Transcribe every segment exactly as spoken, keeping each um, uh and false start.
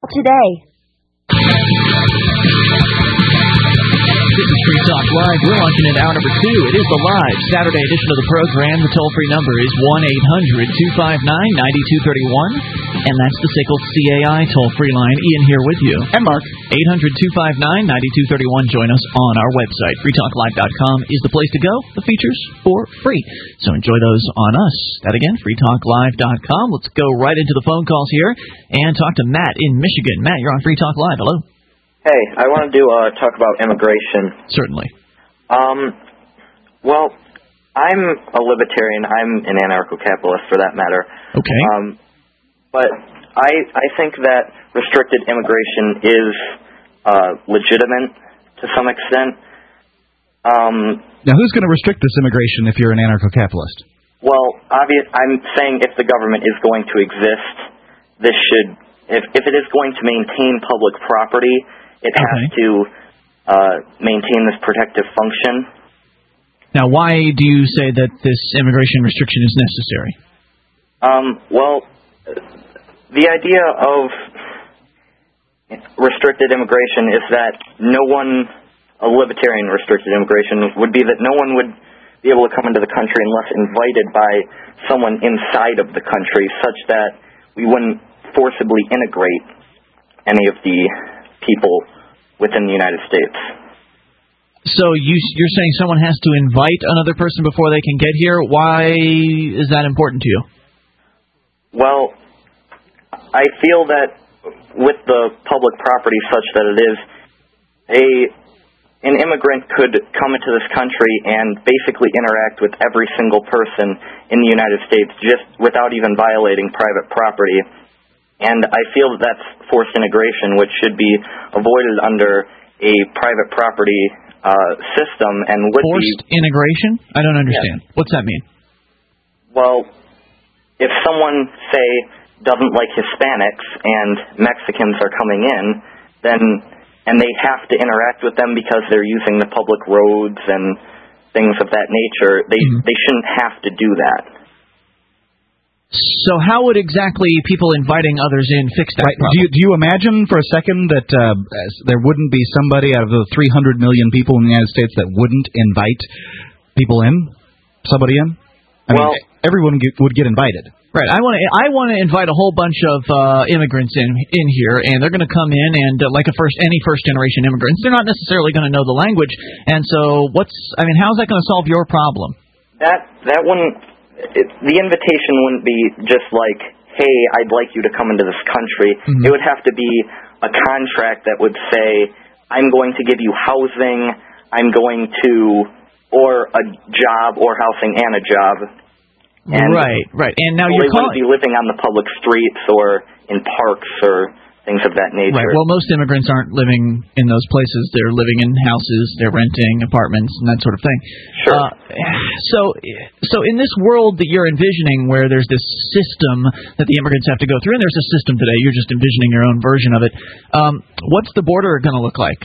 today. This is Free Talk Live. We're launching at hour number two. It is the live Saturday edition of the program. The toll-free number is one eight hundred two five nine nine two three one, and that's the S A C L C A I toll-free line. Ian here with you. And Mark. eight hundred two five nine nine two three one. Join us on our website. free talk live dot com is the place to go. The features for free. So enjoy those on us. That again, free talk live dot com. Let's go right into the phone calls here and talk to Matt in Michigan. Matt, you're on Free Talk Live. Hello. Hey, I wanted to uh, talk about immigration. Certainly. Um, well, I'm a libertarian. I'm an anarcho-capitalist, for that matter. Okay. Um, but I I think that restricted immigration is uh, legitimate to some extent. Um, now, who's going to restrict this immigration if you're an anarcho-capitalist? Well, obvious. I'm saying if the government is going to exist, this should, if if it is going to maintain public property, it has okay. to uh, maintain this protective function. Now, why do you say that this immigration restriction is necessary? Um, well, the idea of restricted immigration is that no one, a libertarian restricted immigration, would be that no one would be able to come into the country unless invited by someone inside of the country, such that we wouldn't forcibly integrate any of the people within the United States. So you, you're saying someone has to invite another person before they can get here? Why is that important to you? Well, I feel that with the public property such that it is, a an immigrant could come into this country and basically interact with every single person in the United States just without even violating private property. And I feel that that's forced integration, which should be avoided under a private property uh, system and would forced be... integration? I don't understand. Yeah. What's that mean? Well, if someone, say, doesn't like Hispanics and Mexicans are coming in, then and they have to interact with them because they're using the public roads and things of that nature, they, mm-hmm. they shouldn't have to do that. So how would exactly people inviting others in fix that right. problem? Do you, do you imagine for a second that uh, there wouldn't be somebody out of the three hundred million people in the United States that wouldn't invite people in? Somebody in? I well, mean, everyone get, would get invited. Right. I want to. I want to invite a whole bunch of uh, immigrants in in here, and they're going to come in and uh, like a first any first generation immigrants, they're not necessarily going to know the language. And so, what's? I mean, how's that going to solve your problem? That that wouldn't. It, the invitation wouldn't be just like, hey, I'd like you to come into this country. Mm-hmm. It would have to be a contract that would say, I'm going to give you housing, I'm going to, or a job, or housing and a job. And right, right. And now you're they wouldn't be living on the public streets or in parks or things of that nature. Right. Well, most immigrants aren't living in those places. They're living in houses. They're renting apartments and that sort of thing. Sure. Uh, so, so in this world that you're envisioning, where there's this system that the immigrants have to go through, and there's a system today, you're just envisioning your own version of it. Um, what's the border going to look like?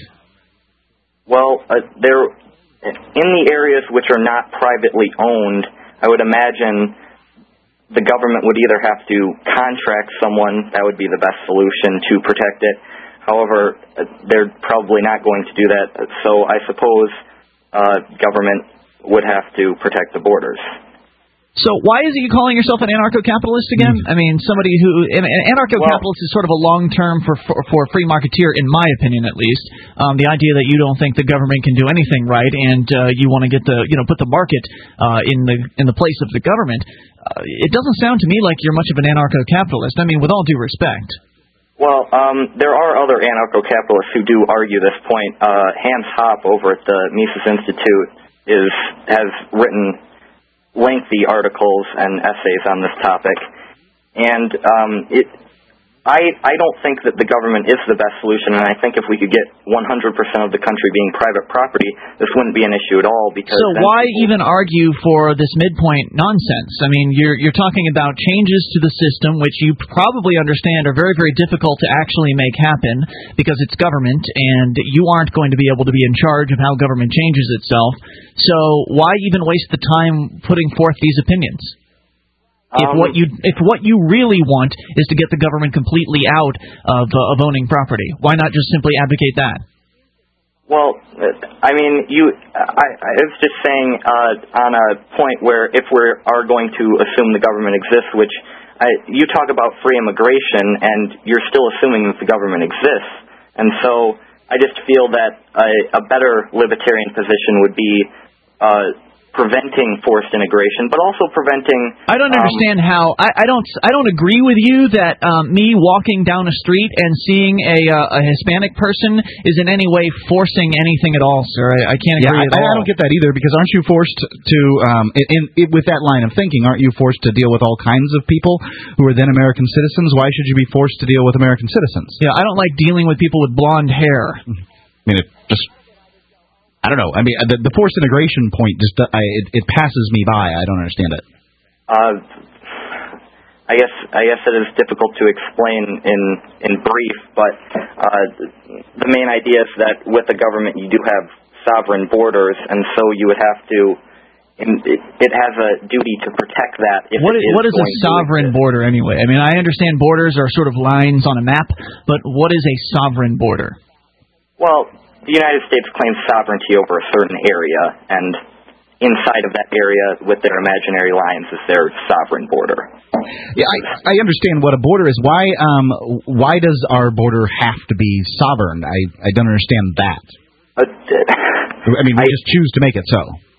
Well, uh, there, in the areas which are not privately owned, I would imagine the government would either have to contract someone, that would be the best solution, to protect it. However, they're probably not going to do that, so I suppose uh, government would have to protect the borders. So why is it you calling yourself an anarcho-capitalist again? Mm. I mean, somebody who an anarcho-capitalist well, is sort of a long-term for, for for a free marketeer, in my opinion, at least. Um, the idea that you don't think the government can do anything right, and uh, you want to get the you know put the market uh, in the in the place of the government. Uh, it doesn't sound to me like you're much of an anarcho-capitalist. I mean, with all due respect. Well, um, there are other anarcho-capitalists who do argue this point. Uh, Hans Hoppe over at the Mises Institute is has written lengthy articles and essays on this topic, and um, it. I, I don't think that the government is the best solution, and I think if we could get one hundred percent of the country being private property, this wouldn't be an issue at all. Because so why people... even argue for this midpoint nonsense? I mean, you're you're talking about changes to the system, which you probably understand are very, very difficult to actually make happen because it's government, and you aren't going to be able to be in charge of how government changes itself. So why even waste the time putting forth these opinions? If Um, what you if what you really want is to get the government completely out of uh, of owning property, why not just simply advocate that? Well, I mean, you. I, I was just saying uh, on a point where if we are going to assume the government exists, which I, you talk about free immigration, and you're still assuming that the government exists, and so I just feel that a, a better libertarian position would be uh, preventing forced integration, but also preventing. I don't um, understand how. I, I don't. I don't agree with you that um, me walking down a street and seeing a uh, a Hispanic person is in any way forcing anything at all, sir. I, I can't agree yeah, at I, all. I don't get that either, because aren't you forced to, um, in, in, in, with that line of thinking, aren't you forced to deal with all kinds of people who are then American citizens? Why should you be forced to deal with American citizens? Yeah, I don't like dealing with people with blonde hair. I mean, it just. I don't know. I mean, the, the forced integration point just I, it, it passes me by. I don't understand it. Uh, I guess I guess it is difficult to explain in in brief, but uh, the main idea is that with the government you do have sovereign borders, and so you would have to. It, it has a duty to protect that. If what is, it is what is a going sovereign to border anyway? I mean, I understand borders are sort of lines on a map, but what is a sovereign border? Well, the United States claims sovereignty over a certain area, and inside of that area, with their imaginary lines, is their sovereign border. Yeah, I, I understand what a border is. Why um why does our border have to be sovereign? I, I don't understand that. Uh, I mean, we I, just choose to make it so.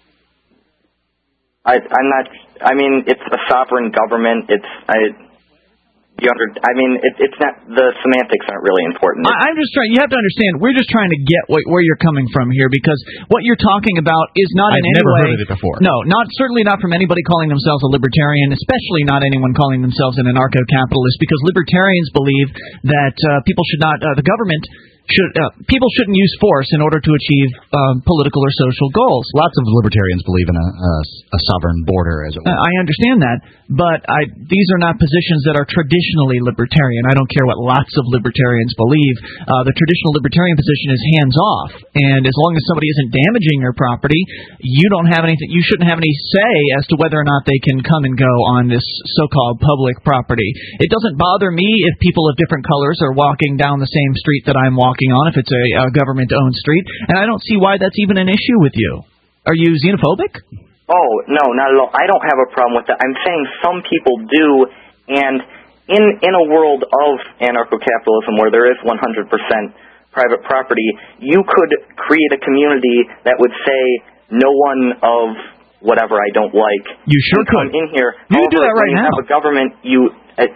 I, I'm not. I mean, it's a sovereign government. It's. I, You under, I mean, it, it's not, the semantics aren't really important. I, I'm just trying, you have to understand, we're just trying to get what, where you're coming from here, because what you're talking about is not I've in any never way. heard of it before. No, not, certainly not from anybody calling themselves a libertarian, especially not anyone calling themselves an anarcho-capitalist, because libertarians believe that uh, people should not, uh, the government should, uh, people shouldn't use force in order to achieve um, political or social goals. Lots of libertarians believe in a, a, a sovereign border, as it were. I understand that, but I, these are not positions that are traditionally libertarian. I don't care what lots of libertarians believe. Uh, the traditional libertarian position is hands off, and as long as somebody isn't damaging your property, you don't have anything. You shouldn't have any say as to whether or not they can come and go on this so-called public property. It doesn't bother me if people of different colors are walking down the same street that I'm walking on, if it's a, a government-owned street, and I don't see why that's even an issue with you. Are you xenophobic? Oh, no, not at all. I don't have a problem with that. I'm saying some people do, and in in a world of anarcho-capitalism where there is one hundred percent private property, you could create a community that would say no one of whatever I don't like you sure can come could. in here. You However, can do that right when you now. have a government, you... Uh,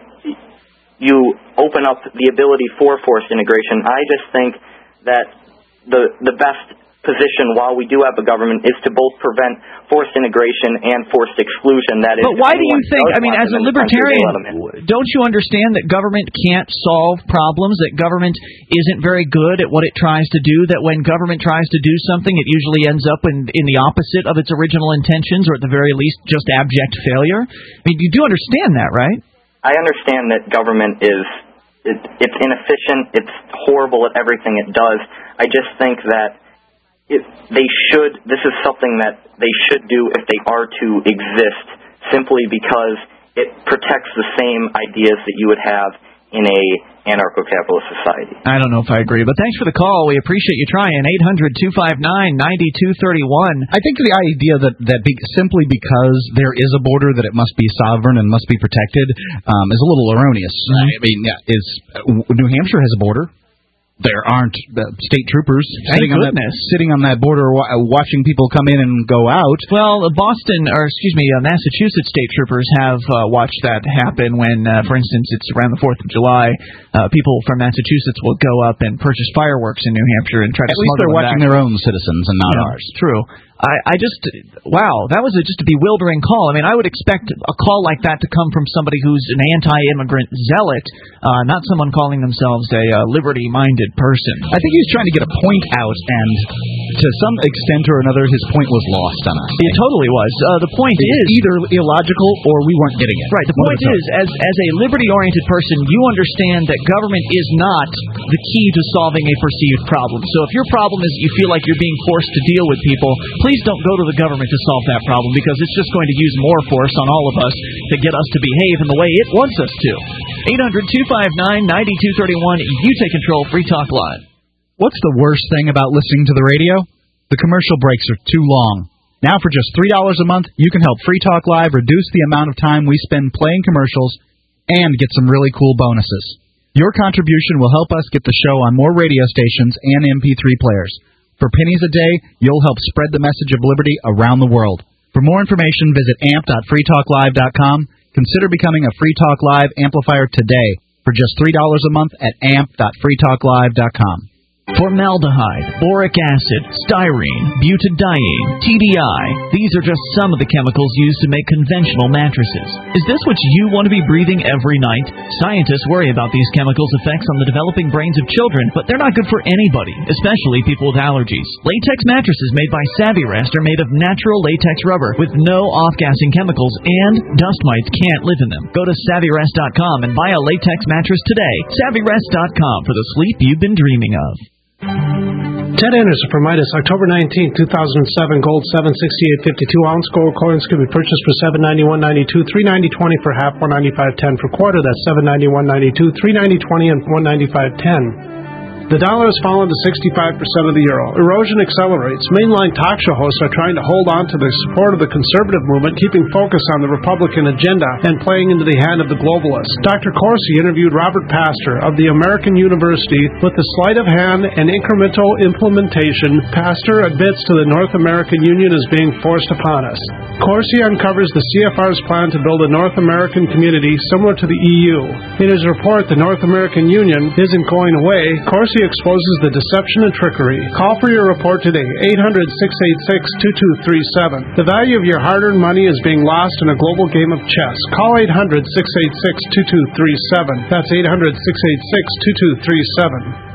you open up the ability for forced integration. I just think that the the best position while we do have a government is to both prevent forced integration and forced exclusion. That is, but why do you think, I mean, as a libertarian, don't you understand that government can't solve problems, that government isn't very good at what it tries to do, that when government tries to do something, it usually ends up in, in the opposite of its original intentions, or at the very least, just abject failure? I mean, you do understand that, right? I understand that government is, it, it's inefficient, it's horrible at everything it does. I just think that it, they should, this is something that they should do if they are to exist, simply because it protects the same ideas that you would have in a anarcho-capitalist society. I don't know if I agree, but thanks for the call. We appreciate you trying. eight hundred, two five nine, nine two three one. I think the idea that, that be, simply because there is a border that it must be sovereign and must be protected um, is a little erroneous. Mm-hmm. I mean, yeah, is uh, New Hampshire has a border. There aren't uh, state troopers Thank sitting on, that, sitting on that border wa- watching people come in and go out. Well, Boston, or excuse me, uh, Massachusetts state troopers have uh, watched that happen when, uh, for instance, it's around the fourth of July. Uh, people from Massachusetts will go up and purchase fireworks in New Hampshire and try to At least they're watching back. their own citizens and not yeah, ours. True. I, I just, wow, that was a, just a bewildering call. I mean, I would expect a call like that to come from somebody who's an anti-immigrant zealot, uh, not someone calling themselves a uh, liberty-minded person. I think he's trying to get a point out and to some extent or another, his point was lost on us. It totally was. Uh, the point it's is either illogical or we weren't getting it. Right. The One point is, as as a liberty-oriented person, you understand that government is not the key to solving a perceived problem. So if your problem is you feel like you're being forced to deal with people, please don't go to the government to solve that problem, because it's just going to use more force on all of us to get us to behave in the way it wants us to. eight hundred, two five nine, nine two three one. You take control. Free Talk Live. What's the worst thing about listening to the radio? The commercial breaks are too long. Now for just three dollars a month, you can help Free Talk Live reduce the amount of time we spend playing commercials and get some really cool bonuses. Your contribution will help us get the show on more radio stations and M P three players. For pennies a day, you'll help spread the message of liberty around the world. For more information, visit amp dot free talk live dot com. Consider becoming a Free Talk Live amplifier today for just three dollars a month at amp dot free talk live dot com. Formaldehyde, boric acid, styrene, butadiene, T D I. These are just some of the chemicals used to make conventional mattresses. Is this what you want to be breathing every night? Scientists worry about these chemicals' effects on the developing brains of children, but they're not good for anybody, especially people with allergies. Latex mattresses made by Savvyrest are made of natural latex rubber with no off-gassing chemicals, and dust mites can't live in them. Go to savvyrest dot com and buy a latex mattress today. savvyrest dot com for the sleep you've been dreaming of. Ted Anderson for Midas, October nineteenth, two thousand seven, gold seven sixty-eight fifty-two ounce. Gold coins can be purchased for seven ninety-one ninety-two, three ninety twenty for half, one ninety-five ten for quarter. That's seven ninety-one ninety-two, three ninety twenty, and one ninety-five ten. The dollar has fallen to sixty-five percent of the euro. Erosion accelerates. Mainline talk show hosts are trying to hold on to the support of the conservative movement, keeping focus on the Republican agenda and playing into the hand of the globalists. Doctor Corsi interviewed Robert Pastor of the American University. With the sleight of hand and incremental implementation, Pastor admits to the North American Union is being forced upon us. Corsi uncovers the C F R's plan to build a North American community similar to the E U. In his report, The North American Union Isn't Going Away, Corsi exposes the deception and trickery. Call for your report today, eight hundred, six eight six, two two three seven. The value of your hard-earned money is being lost in a global game of chess. Call eight hundred, six eight six, two two three seven. That's eight hundred, six eight six, two two three seven.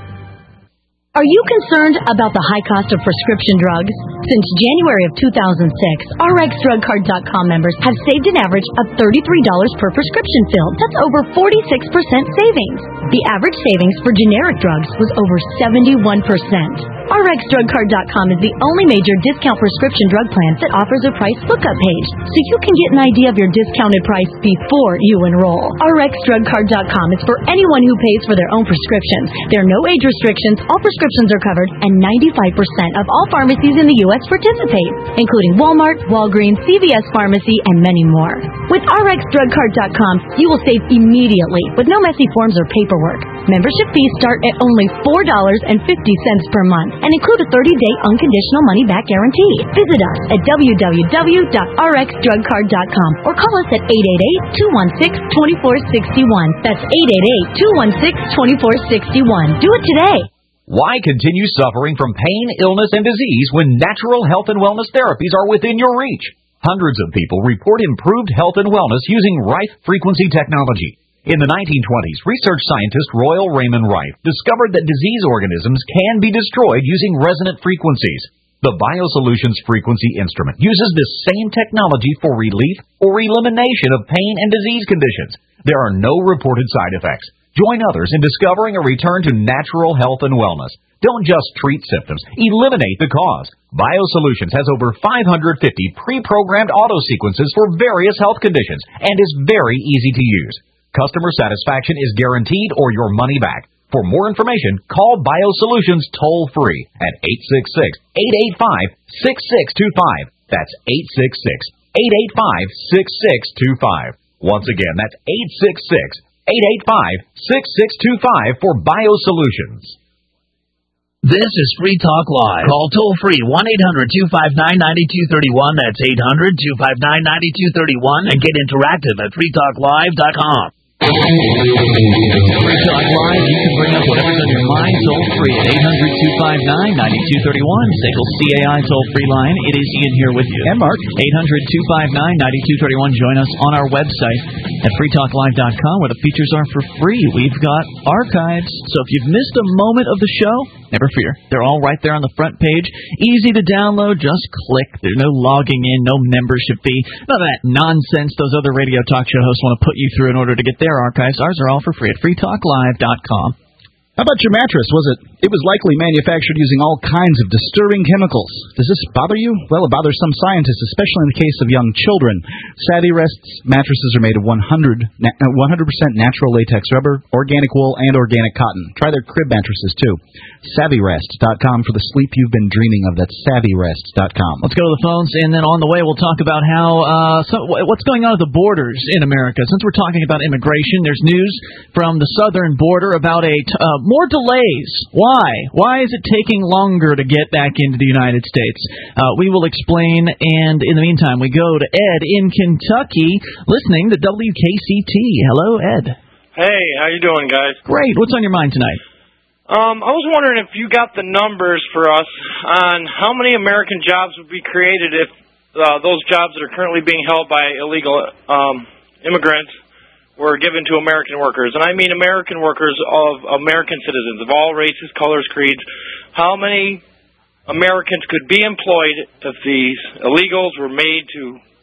Are you concerned about the high cost of prescription drugs? Since January of two thousand six, R X drug card dot com members have saved an average of thirty-three dollars per prescription fill. That's over forty-six percent savings. The average savings for generic drugs was over seventy-one percent. R X drug card dot com is the only major discount prescription drug plan that offers a price lookup page, so you can get an idea of your discounted price before you enroll. R X drug card dot com is for anyone who pays for their own prescriptions. There are no age restrictions, all prescriptions are covered, and ninety-five percent of all pharmacies in the U S participate, including Walmart, Walgreens, C V S Pharmacy, and many more. With R X drug card dot com, you will save immediately with no messy forms or paperwork. Membership fees start at only four dollars and fifty cents per month and include a thirty-day unconditional money-back guarantee. Visit us at w w w dot r x drug card dot com or call us at eight eight eight, two one six, two four six one. That's eight eight eight, two one six, two four six one. Do it today. Why continue suffering from pain, illness, and disease when natural health and wellness therapies are within your reach? Hundreds of people report improved health and wellness using Rife frequency technology. In the nineteen twenties, research scientist Royal Raymond Rife discovered that disease organisms can be destroyed using resonant frequencies. The BioSolutions frequency instrument uses this same technology for relief or elimination of pain and disease conditions. There are no reported side effects. Join others in discovering a return to natural health and wellness. Don't just treat symptoms, eliminate the cause. BioSolutions has over five hundred fifty pre-programmed auto sequences for various health conditions and is very easy to use. Customer satisfaction is guaranteed or your money back. For more information, call BioSolutions toll-free at eight six six, eight eight five, six six two five. That's eight six six, eight eight five, six six two five. Once again, that's eight six six, eight eight five, six six two five for BioSolutions. This is Free Talk Live. Call toll-free one eight hundred, two five nine, nine two three one. That's eight hundred, two five nine, nine two three one. And get interactive at free talk live dot com. Free Talk Live, you can bring up whatever's on your mind. I toll-free at eight hundred, two five nine, nine two three one. S A C L C A I toll-free line. It is Ian here with you. And Mark. eight hundred, two five nine, nine two three one. Join us on our website at free talk live dot com where the features are for free. We've got archives, so if you've missed a moment of the show, never fear. They're all right there on the front page. Easy to download. Just click. There's no logging in, no membership fee. None of that nonsense those other radio talk show hosts want to put you through in order to get their archives. Ours are all for free at free talk live dot com. How about your mattress? Was it? It was likely manufactured using all kinds of disturbing chemicals. Does this bother you? Well, it bothers some scientists, especially in the case of young children. SavvyRest's mattresses are made of one hundred percent natural latex rubber, organic wool, and organic cotton. Try their crib mattresses, too. Savvy Rest dot com for the sleep you've been dreaming of. That's Savvy Rest dot com. Let's go to the phones, and then on the way we'll talk about how uh, so, what's going on at the borders in America. Since we're talking about immigration, there's news from the southern border about a t- uh, more delays. Why? Why is it taking longer to get back into the United States? Uh, we will explain, and in the meantime, we go to Ed in Kentucky, listening to W K C T. Hello, Ed. Hey, how you doing, guys? Great. What's on your mind tonight? Um, I was wondering if you got the numbers for us on how many American jobs would be created if uh, those jobs that are currently being held by illegal um, immigrants were given to American workers. And I mean American workers of American citizens of all races, colors, creeds. How many Americans could be employed if these illegals were made to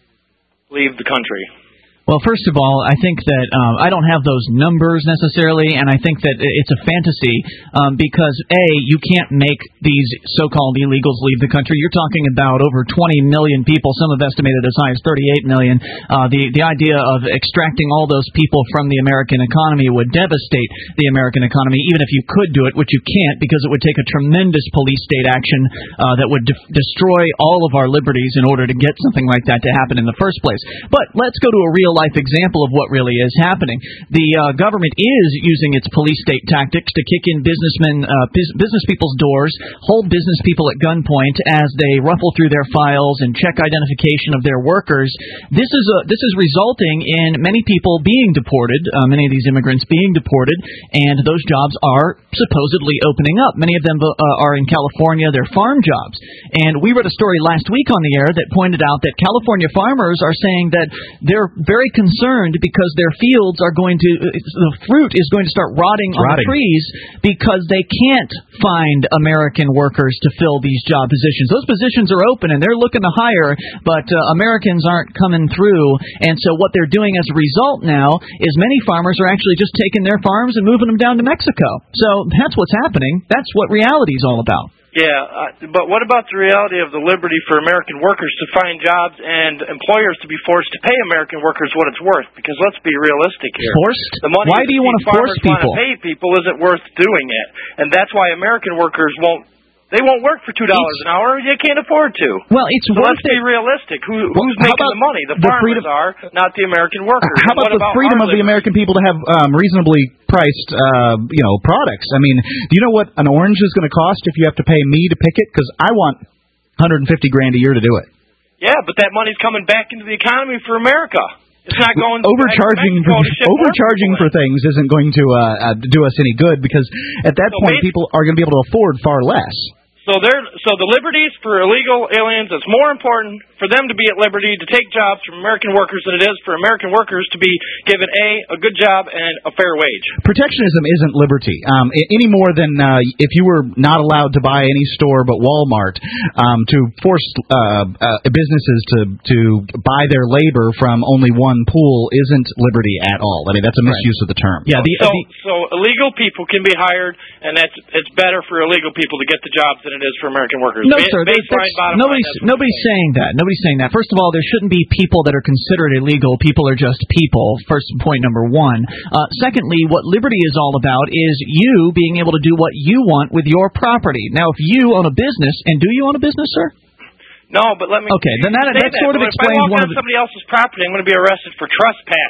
leave the country? Well, first of all, I think that um, I don't have those numbers necessarily, and I think that it's a fantasy um, because, A, you can't make these so-called illegals leave the country. You're talking about over twenty million people. Some have estimated as high as thirty-eight million. Uh, the, the idea of extracting all those people from the American economy would devastate the American economy, even if you could do it, which you can't because it would take a tremendous police state action uh, that would de- destroy all of our liberties in order to get something like that to happen in the first place. But let's go to a real life example of what really is happening. The uh, government is using its police state tactics to kick in businessmen, uh, bus- business people's doors, hold business people at gunpoint as they ruffle through their files and check identification of their workers. This is a, this is resulting in many people being deported, uh, many of these immigrants being deported, and those jobs are supposedly opening up. Many of them uh, are in California. They're farm jobs. And we read a story last week on the air that pointed out that California farmers are saying that they're very concerned because their fields are going to, the fruit is going to start rotting on the trees because they can't find American workers to fill these job positions. Those positions are open and they're looking to hire, but uh, Americans aren't coming through. And so what they're doing as a result now is many farmers are actually just taking their farms and moving them down to Mexico. So that's what's happening. That's what reality is all about. Yeah, uh, but what about the reality of the liberty for American workers to find jobs and employers to be forced to pay American workers what it's worth? Because let's be realistic here. Forced? The money why do you want to force people? Want to pay people isn't worth doing it, and that's why American workers won't. They won't work for two dollars an hour. They can't afford to. Well, it's so worth let's be it. realistic. Who, well, who's making the money? The, the farmers freedom, are, not the American workers. How about, about the freedom of the American people to have um, reasonably priced, uh, you know, products? I mean, do you know what an orange is going to cost if you have to pay me to pick it? Because I want one hundred fifty grand a year to do it. Yeah, but that money's coming back into the economy for America. It's not going overcharging to for, overcharging for things isn't going to uh, uh, do us any good because at that so point people are going to be able to afford far less. So there, so the liberties for illegal aliens, it's more important for them to be at liberty to take jobs from American workers than it is for American workers to be given, A, a good job and a fair wage. Protectionism isn't liberty, um, any more than uh, if you were not allowed to buy any store but Walmart, um, to force uh, uh, businesses to, to buy their labor from only one pool isn't liberty at all. I mean, that's a misuse right. of the term. Yeah. The, so, the, so illegal people can be hired, and that's it's better for illegal people to get the jobs than it is for American workers. No, ba- sir. That's, that's, nobody's nobody's saying that. Nobody's saying that. First of all, there shouldn't be people that are considered illegal. People are just people. First point number one. Uh, secondly, what liberty is all about is you being able to do what you want with your property. Now, if you own a business, and do you own a business, sir? No, but let me. Okay, then that, that, that sort of but explains if I walk one on of the. somebody else's property, I'm going to be arrested for trespassing.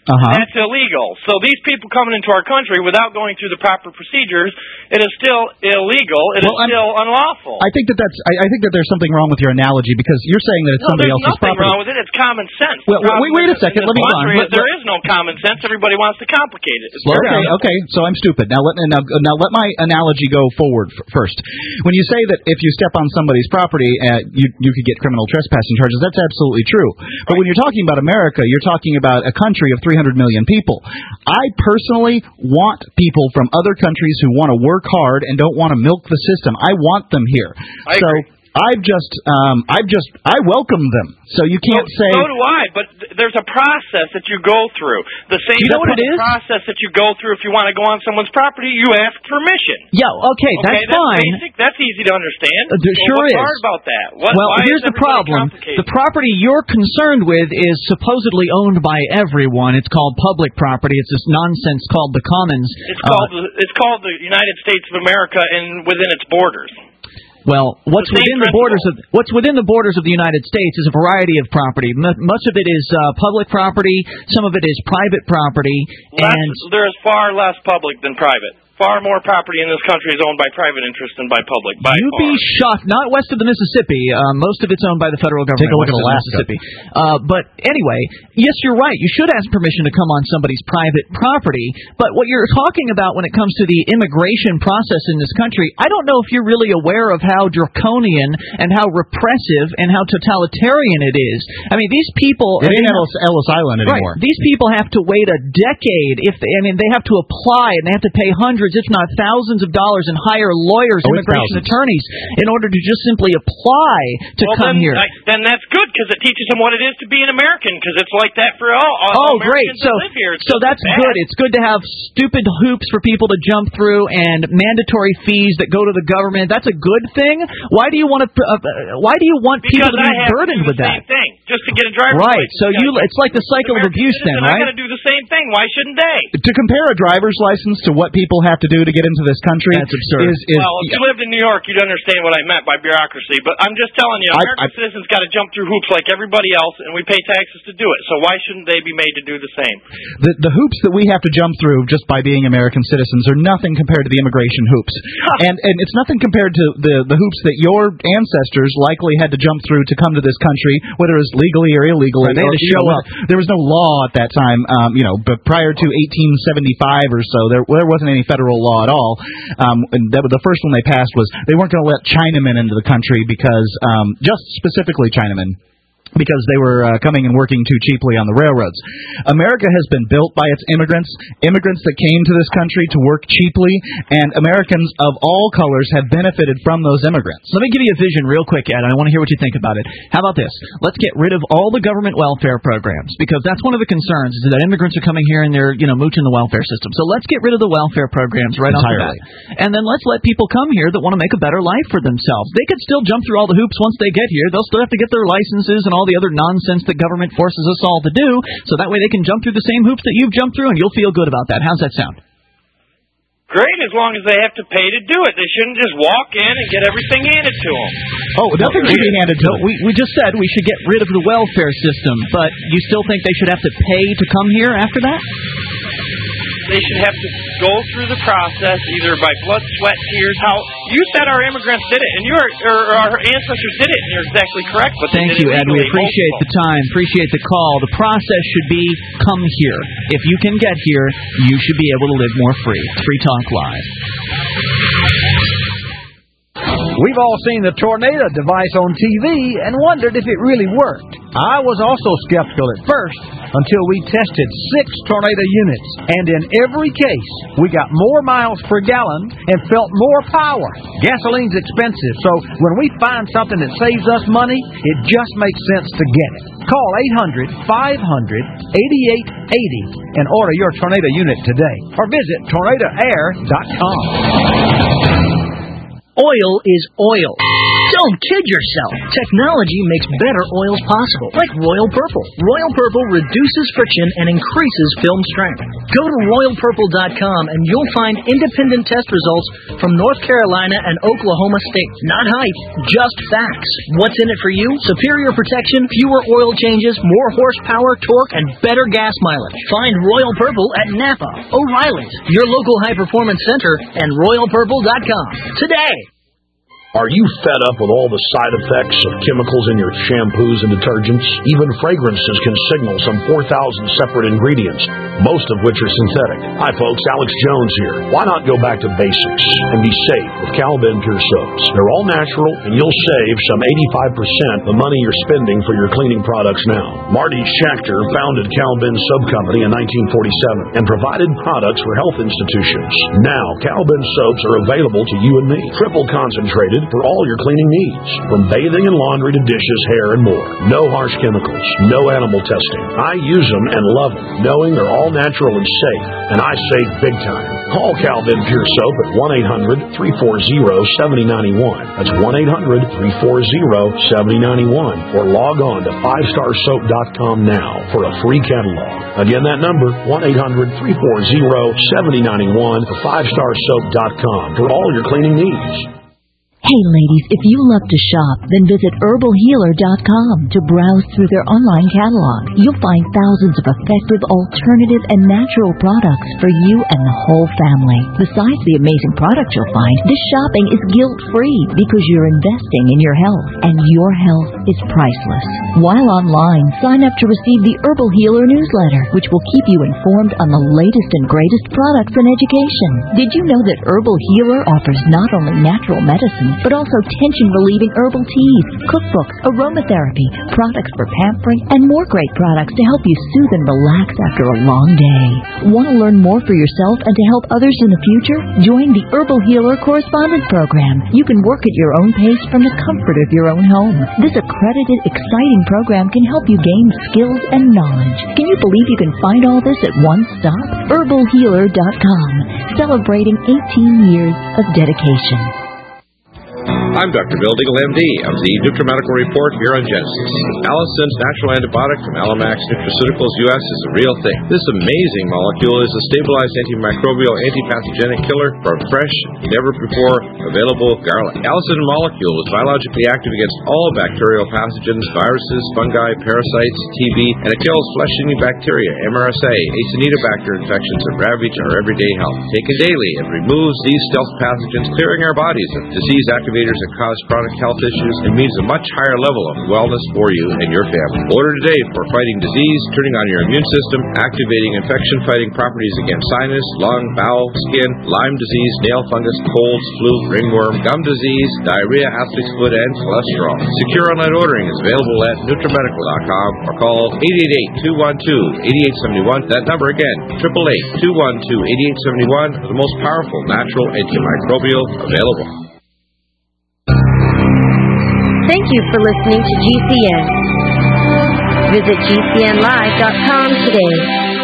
Uh-huh. That's illegal. So these people coming into our country without going through the proper procedures, it is still illegal. It well, is still I'm, unlawful. I think that that's. I, I think that there's something wrong with your analogy because you're saying that it's no, somebody there's else's nothing property. wrong with it. It's common sense. Well, wait, wait a second. Let me go on. Let, there is no common sense. Everybody wants to complicate it. It's okay, okay. So I'm stupid. Now let now, now let my analogy go forward f- first. When you say that if you step on somebody's property, uh, you you could get criminal trespassing charges. That's absolutely true. But when you're talking about America, you're talking about a country of three hundred million people. I personally want people from other countries who want to work hard and don't want to milk the system. I want them here. I so agree. I've just, um, I've just, I welcome them. So you can't so, say. So do I, but th- there's a process that you go through. The same you know what it is? process that you go through if you want to go on someone's property, you ask permission. Yeah, okay, okay that's, that's fine. Basic. That's easy to understand. Uh, there so sure what's is. hard about that? What, well, why here's is the problem. The property you're concerned with is supposedly owned by everyone. It's called public property. It's this nonsense called the Commons. It's called uh, the, it's called the United States of America and within its borders. Well, what's the within the borders of what's within the borders of the United States is a variety of property. M- much of it is uh, public property. Some of it is private property, Less, and there is far less public than private. Far more property in this country is owned by private interest than by public. By You'd far. be shocked. Not west of the Mississippi. Uh, most of it's owned by the federal government. Take a look west at of Alaska. Mississippi. Uh, but anyway, yes, you're right. You should ask permission to come on somebody's private property. But what you're talking about when it comes to the immigration process in this country, I don't know if you're really aware of how draconian and how repressive and how totalitarian it is. I mean, these people. It ain't Ellis, Ellis Island anymore. Right. These people have to wait a decade. If they, I mean, they have to apply and they have to pay hundreds, if not thousands, of dollars and hire lawyers, oh, immigration attorneys, in order to just simply apply to well, come then, here. I, then that's good because it teaches them what it is to be an American because it's like that for all, Oh, all great! Americans So, that live here. It's so just that's bad. good. It's good to have stupid hoops for people to jump through and mandatory fees that go to the government. That's a good thing. Why do you want to? Uh, why do you want because people to I be have burdened to do with the that? Same thing, just to get a driver's Right. license. So you, it's like the cycle of abuse, then, right? I got to do the same thing. Why shouldn't they? To compare a driver's license to what people have to do to get into this country, that's absurd. Is, is, well, if you lived in New York, you'd understand what I meant by bureaucracy. But I'm just telling you, American I, I, citizens got to jump through hoops like everybody else, and we pay taxes to do it. So why shouldn't they be made to do the same? The, the hoops that we have to jump through just by being American citizens are nothing compared to the immigration hoops. and and it's nothing compared to the, the hoops that your ancestors likely had to jump through to come to this country, whether it's legally or illegally. Right, they had or, to show you know, up. There was no law at that time, um, you know, but prior to eighteen seventy-five or so, there there wasn't any federal law at all. Um, and that, the first one they passed was they weren't going to let Chinamen into the country because, um, just specifically Chinamen, because they were uh, coming and working too cheaply on the railroads. America has been built by its immigrants, immigrants that came to this country to work cheaply, and Americans of all colors have benefited from those immigrants. Let me give you a vision real quick, Ed. I want to hear what you think about it. How about this? Let's get rid of all the government welfare programs, because that's one of the concerns, is that immigrants are coming here and they're, you know, mooching the welfare system. So let's get rid of the welfare programs right off the bat. And then let's let people come here that want to make a better life for themselves. They could still jump through all the hoops once they get here. They'll still have to get their licenses and all the other nonsense that government forces us all to do, so that way they can jump through the same hoops that you've jumped through, and you'll feel good about that. How's that sound? Great, as long as they have to pay to do it. They shouldn't just walk in and get everything handed to them. Oh, nothing should be handed to them. We, we just said we should get rid of the welfare system, but you still think they should have to pay to come here after that? They should have to go through the process either by blood, sweat, tears. How you said our immigrants did it, and your or our ancestors did it, and you're exactly correct. But thank you, Ed. We appreciate the time, appreciate the call. The process should be come here. If you can get here, you should be able to live more free. Free Talk Live. We've all seen the tornado device on T V and wondered if it really worked. I was also skeptical at first until we tested six tornado units, and in every case, we got more miles per gallon and felt more power. Gasoline's expensive, so when we find something that saves us money, it just makes sense to get it. Call eight hundred, five hundred, eighty-eight eighty and order your tornado unit today, or visit tornado air dot com. Oil is oil. So Don't kid yourself. Technology makes better oils possible, like Royal Purple. Royal Purple reduces friction and increases film strength. Go to royal purple dot com and you'll find independent test results from North Carolina and Oklahoma states. Not hype, just facts. What's in it for you? Superior protection, fewer oil changes, more horsepower, torque, and better gas mileage. Find Royal Purple at Napa, O'Reilly's, your local high-performance center, and royal purple dot com today. Are you fed up with all the side effects of chemicals in your shampoos and detergents? Even fragrances can signal some four thousand separate ingredients, most of which are synthetic. Hi folks, Alex Jones here. Why not go back to basics and be safe with Cal-Ben Pure Soaps? They're all natural and you'll save some eighty-five percent the money you're spending for your cleaning products now. Marty Schachter founded Cal-Ben Soap Company in nineteen forty-seven and provided products for health institutions. Now, Cal-Ben soaps are available to you and me, triple concentrated for all your cleaning needs, from bathing and laundry to dishes, hair, and more. No harsh chemicals, no animal testing. I use them and love them, knowing they're all natural and safe, and I save big time. Call Cal-Ben Pure Soap at one eight hundred, three four zero, seven zero nine one. That's one eight hundred, three four zero, seven zero nine one, or log on to five star soap dot com now for a free catalog. Again, that number, one eight hundred, three four zero, seven zero nine one, or five star soap dot com for all your cleaning needs. Hey ladies, if you love to shop, then visit herbal healer dot com to browse through their online catalog. You'll find thousands of effective, alternative, and natural products for you and the whole family. Besides the amazing products you'll find, this shopping is guilt-free because you're investing in your health, and your health is priceless. While online, sign up to receive the Herbal Healer newsletter, which will keep you informed on the latest and greatest products and education. Did you know that Herbal Healer offers not only natural medicine, but also tension-relieving herbal teas, cookbooks, aromatherapy, products for pampering, and more great products to help you soothe and relax after a long day. Want to learn more for yourself and to help others in the future? Join the Herbal Healer Correspondence Program. You can work at your own pace from the comfort of your own home. This accredited, exciting program can help you gain skills and knowledge. Can you believe you can find all this at one stop? herbal healer dot com, celebrating eighteen years of dedication. I'm Doctor Bill Deagle, M D, of the NutriMedical Report here on Genesis. Allison's natural antibiotic from Alamax Nutraceuticals U S is a real thing. This amazing molecule is a stabilized antimicrobial, antipathogenic killer for fresh, never-before available garlic. Allison molecule is biologically active against all bacterial pathogens, viruses, fungi, parasites, T B, and it kills flesh-eating bacteria, M R S A, Acinetobacter infections that ravage our everyday health. Taken daily, it removes these stealth pathogens, clearing our bodies of disease activators that cause chronic health issues and means a much higher level of wellness for you and your family. Order today for fighting disease, turning on your immune system, activating infection-fighting properties against sinus, lung, bowel, skin, Lyme disease, nail fungus, colds, flu, ringworm, gum disease, diarrhea, athlete's foot, and cholesterol. Secure online ordering is available at NutriMedical dot com or call eight eight eight, two one two, eight eight seven one. That number again, eight eight eight, two one two, eight eight seven one, the most powerful natural antimicrobial available. Thank you for listening to G C N. Visit G C N live dot com today.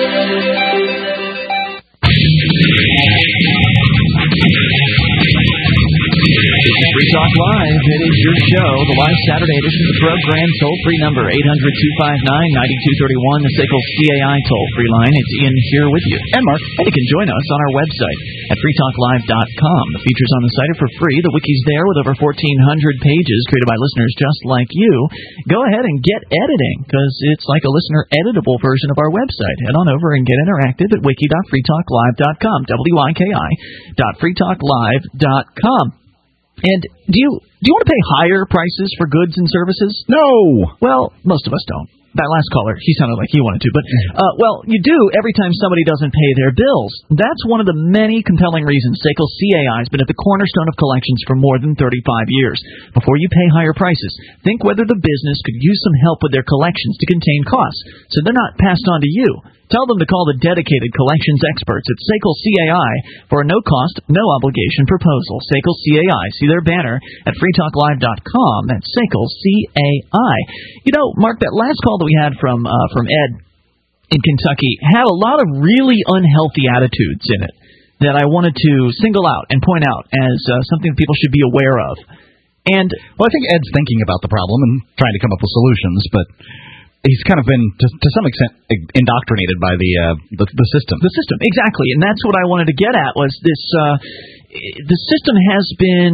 Free Talk Live, it is your show, the live Saturday edition of the program, toll-free number eight hundred, two five nine, nine two three one, the S A C L C A I toll-free line. It's Ian here with you. And Mark. And you can join us on our website at free talk live dot com. The features on the site are for free. The wiki's there with over fourteen hundred pages created by listeners just like you. Go ahead and get editing, because it's like a listener-editable version of our website. Head on over and get interactive at wiki dot free talk live dot com, W I K I dot free talk live dot com. And do you do you want to pay higher prices for goods and services? No. Well, most of us don't. That last caller, he sounded like he wanted to. But, uh, well, you do every time somebody doesn't pay their bills. That's one of the many compelling reasons S A C L C A I has been at the cornerstone of collections for more than thirty-five years. Before you pay higher prices, think whether the business could use some help with their collections to contain costs, so they're not passed on to you. Tell them to call the dedicated collections experts at S A C L C A I for a no-cost, no-obligation proposal. S A C L C A I. See their banner at free talk live dot com. That's S A C L C A I. You know, Mark, that last call that we had from uh, from Ed in Kentucky had a lot of really unhealthy attitudes in it that I wanted to single out and point out as uh, something people should be aware of. And well, I think Ed's thinking about the problem and trying to come up with solutions, but he's kind of been, to, to some extent, indoctrinated by the, uh, the the system. The system, exactly, and that's what I wanted to get at was this. Uh, the system has been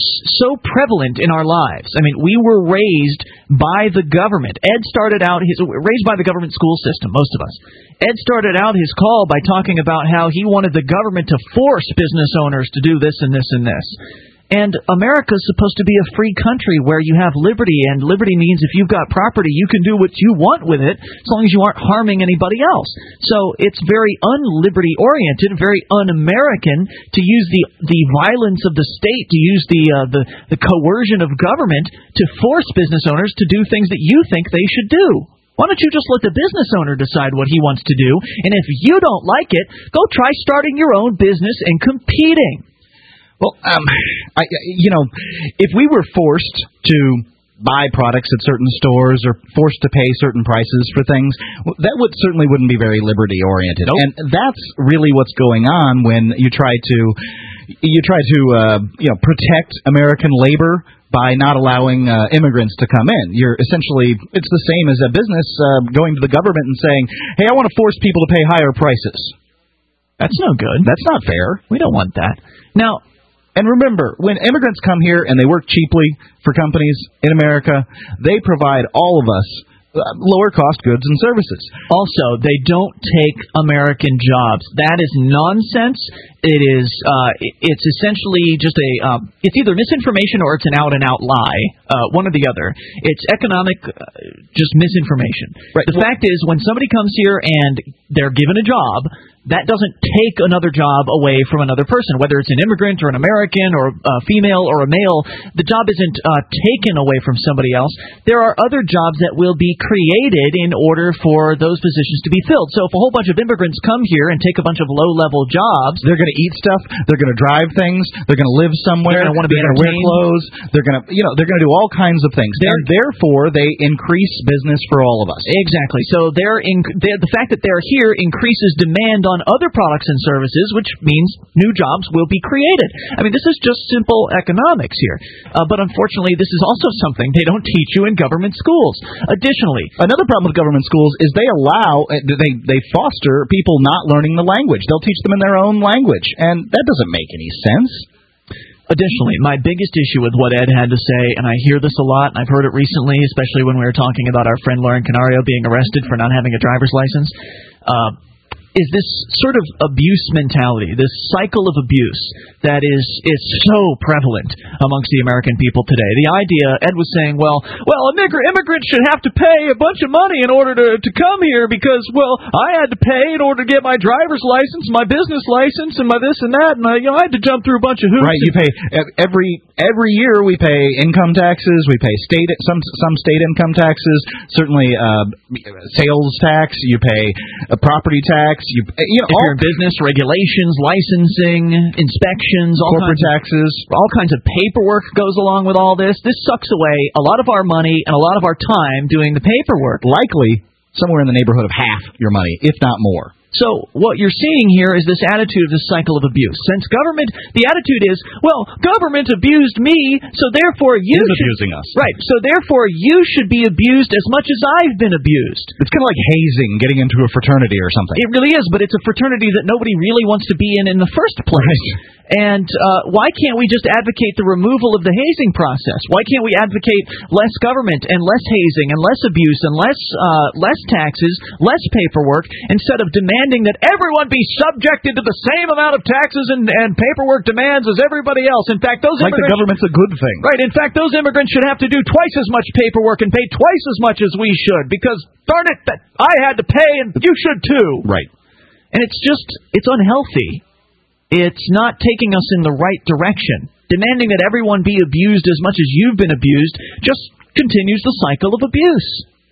so prevalent in our lives. I mean, we were raised by the government. Ed started out his raised by the government school system. Most of us. Ed started out his call by talking about how he wanted the government to force business owners to do this and this and this. And America is supposed to be a free country where you have liberty, and liberty means if you've got property, you can do what you want with it as long as you aren't harming anybody else. So it's very un-liberty-oriented, very un-American to use the, the violence of the state, to use the, uh, the, the coercion of government to force business owners to do things that you think they should do. Why don't you just let the business owner decide what he wants to do, and if you don't like it, go try starting your own business and competing. Well, um, I, you know, if we were forced to buy products at certain stores or forced to pay certain prices for things, that would certainly wouldn't be very liberty-oriented. Nope. And that's really what's going on when you try to you try to uh, you know protect American labor by not allowing uh, immigrants to come in. You're essentially, it's the same as a business uh, going to the government and saying, hey, I want to force people to pay higher prices. That's no good. That's not fair. We don't want that. Now, and remember, when immigrants come here and they work cheaply for companies in America, they provide all of us lower-cost goods and services. Also, they don't take American jobs. That is nonsense. It is. Uh, it's essentially just a. Uh, it's either misinformation or it's an out-and-out lie. Uh, one or the other. It's economic, uh, just misinformation. Right. The well, fact is, when somebody comes here and they're given a job, that doesn't take another job away from another person, whether it's an immigrant or an American or a female or a male. The job isn't uh, taken away from somebody else. There are other jobs that will be created in order for those positions to be filled. So if a whole bunch of immigrants come here and take a bunch of low-level jobs, they're going to eat stuff, they're going to drive things, they're going to live somewhere, they're going to want to be they're going to wear clothes, they're going to, you know, they're going to do all kinds of things. They're, and therefore, they increase business for all of us. Exactly. So they're in, they're, the fact that they're here increases demand on other products and services, which means new jobs will be created. I mean, this is just simple economics here. Uh, but unfortunately, this is also something they don't teach you in government schools. Additionally, another problem with government schools is they allow, they, they foster people not learning the language. They'll teach them in their own language, and that doesn't make any sense. Additionally, my biggest issue with what Ed had to say, and I hear this a lot, and I've heard it recently, especially when we were talking about our friend Lauren Canario being arrested for not having a driver's license, uh, is this sort of abuse mentality, this cycle of abuse that is is so prevalent amongst the American people today. The idea, Ed was saying, well, well, immigrants should have to pay a bunch of money in order to, to come here because, well, I had to pay in order to get my driver's license, my business license, and my this and that, and I, you know, I had to jump through a bunch of hoops. Right, you pay every every year we pay income taxes, we pay state some some state income taxes, certainly uh, sales tax, you pay a property tax. You, you know, if you're in business, regulations, licensing, inspections, all corporate kinds taxes, of, all kinds of paperwork goes along with all this. This sucks away a lot of our money and a lot of our time doing the paperwork. Likely somewhere in the neighborhood of half your money, if not more. So what you're seeing here is this attitude of this cycle of abuse. Since government, the attitude is, well, government abused me, so therefore you He's should, abusing us. Right, so therefore you should be abused as much as I've been abused. It's kind of like hazing, getting into a fraternity or something. It really is, but it's a fraternity that nobody really wants to be in in the first place. Right. And uh, why can't we just advocate the removal of the hazing process? Why can't we advocate less government and less hazing and less abuse and less uh, less taxes, less paperwork, instead of demanding that everyone be subjected to the same amount of taxes and, and paperwork demands as everybody else? In fact, those like the government's a good thing. Right. In fact, those immigrants should have to do twice as much paperwork and pay twice as much as we should because, darn it, that I had to pay and you should too. Right. And it's just, it's unhealthy. It's not taking us in the right direction. Demanding that everyone be abused as much as you've been abused just continues the cycle of abuse.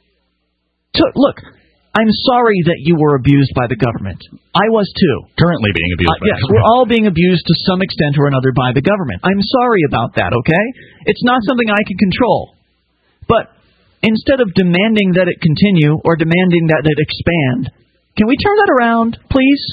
So, look, I'm sorry that you were abused by the government. I was too. Currently being abused uh, by yes, the government. We're all being abused to some extent or another by the government. I'm sorry about that, okay? It's not something I can control. But instead of demanding that it continue or demanding that it expand, can we turn that around, please?